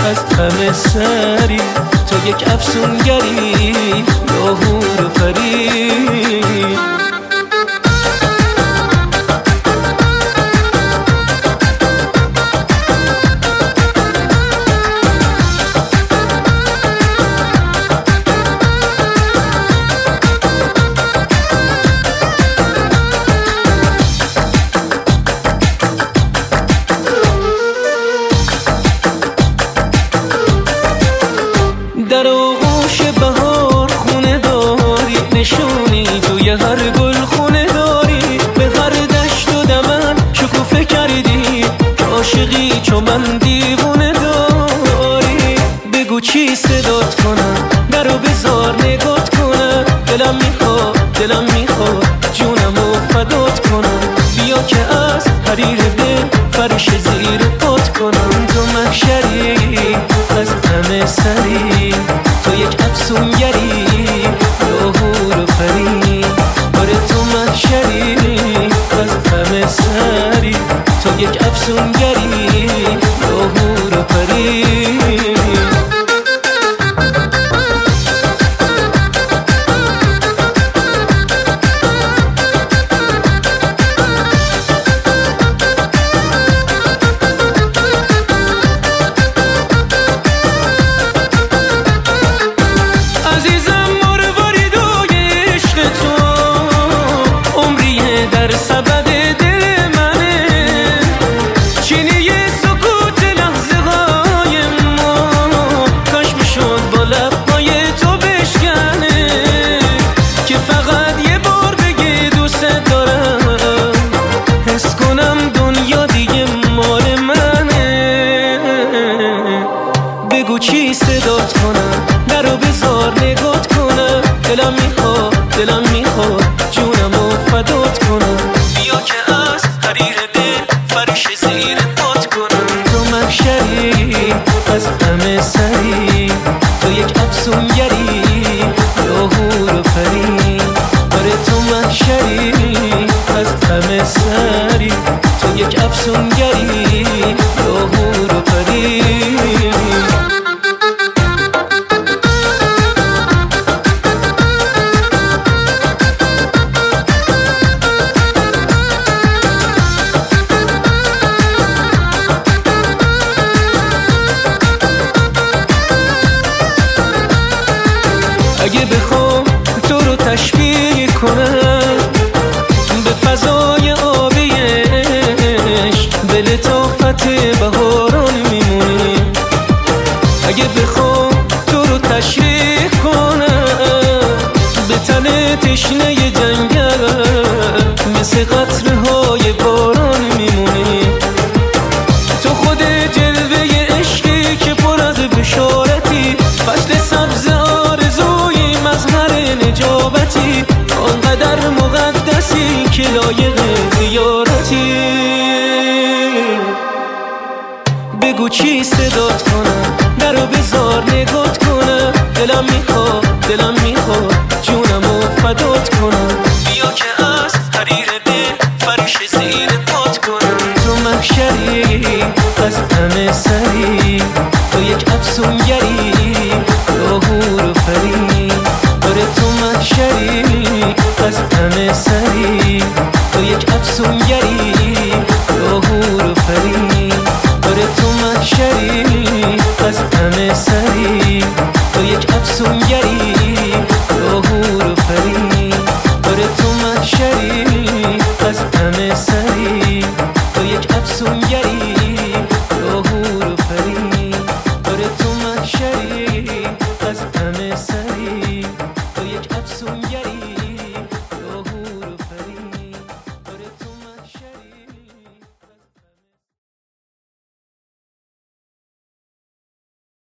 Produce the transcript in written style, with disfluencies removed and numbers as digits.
از همه سری، تو یک افسونگری یا حور و پری. در آغوش بهار خونه داری، نشونی توی هر گل خونه داری. به هر دشت و دمن شکوفه کردی که عاشقی چو من دیوونه داری. بگو چی صدات کنم، درو بذار نگات کنم. دلم میخواد جونمو فدات کنم. بیا که از حریر دل فرش زیر پات کنم. تو محشری از همه سری، تو یک افسونگری یا حور و پری. آره تو محشری از همه سری، تو یک افسونگری یا حور و پری. بگو چی صدات کنم، درو بذار نگات کنم. دلم میخواد جونمو فدات کنم. بیا که از حریر دل فرش زیر پات کنم. تو محشری از همه سری، تو یک افسونگری یا حور و پری. آره تو محشری از همه سری، تو یک افسونگری یا حور و پری. اگه بخوام تو رو تشبیه کنم به فضای آبی عشق، به لطافت بهاران میمونی. اگه بخوام تو رو تشریح کنم به تن تشنه جنگل، مثل قطره‌های باران میمونی. تو خود جلوه عشقی که پر از بشارتی، فصل سبز آرزوی مظهر نجابتی. آنقدر مقدسی که لایق زیارتی. بگو چی صدات کنم، درو بذار نگات کنم. دلم میخواد جونمو فدات کنم. بیا که از حریر دل فرش زیر پات کنم. تو محشری از همه سری، تو یک افسونگری یا حور و پری. آره تو محشری از همه سری، تو یک افسونگری یا حور و پری. آره تو محشری از همه سری، تو یک افسونگری یا حور و پری. آره تو محشری از همه سری،